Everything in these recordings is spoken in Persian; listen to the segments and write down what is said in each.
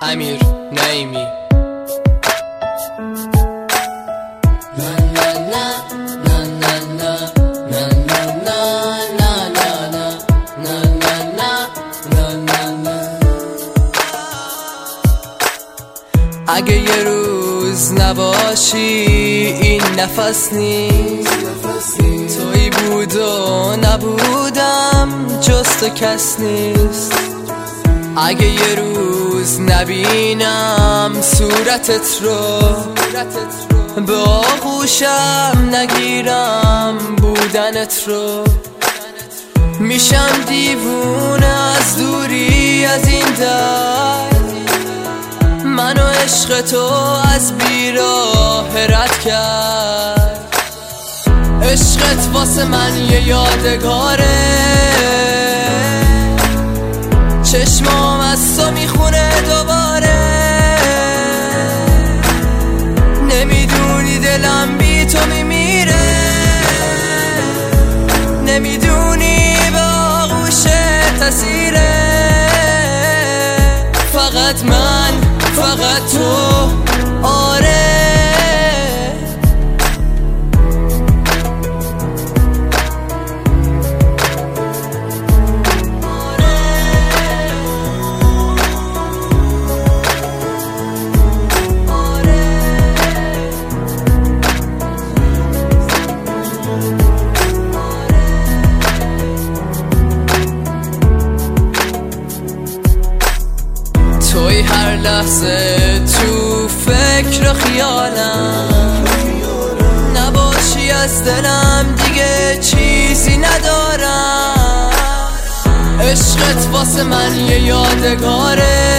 امیر نعیمی. اگه یه روز نباشی این نفس نیست، تویی بود و نبودم جز تو کس نیست. اگه یه روز نبینم صورتت رو، به آغوشم نگیرم بودنت رو، میشم دیوونه از دوری از این در. منو عشق تو از بیراه رد کرد. عشقت واسه من یه یادگاره، چشمام از تو میخونه دوباره. نمیدونی دلم بی تو میمیره، نمیدونی به آغوشت اسیره. فقط من، فقط تو، آره. توی هر لحظه تو فکر و خیالم، نباشی از دلم دیگه چیزی ندارم. عشقت واسه من یه یادگاره،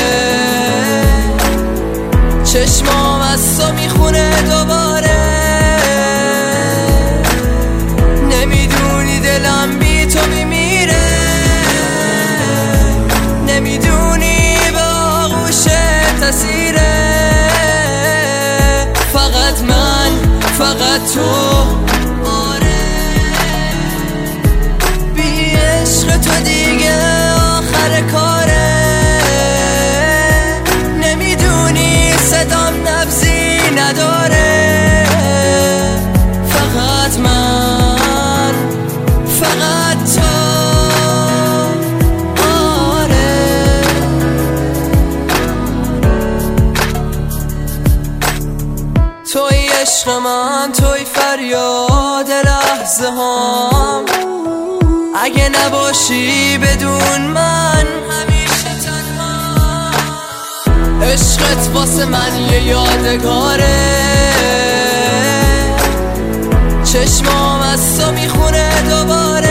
چشمام از تو میخونه دوباره. نمیدونی دلم بی تو میمیره، نمیدونی تسیره. فقط من، فقط تو، آره. بی عشق تو دیگه آخر کاره. نمیدونی صدام نبضی نداره. فقط من، فقط تو، توی عشق من، توی فریاد لحظه هام. اگه نباشی بدون من همیشه تنها. عشقت واسه من یه یادگاره، چشمام از تو میخونه دوباره.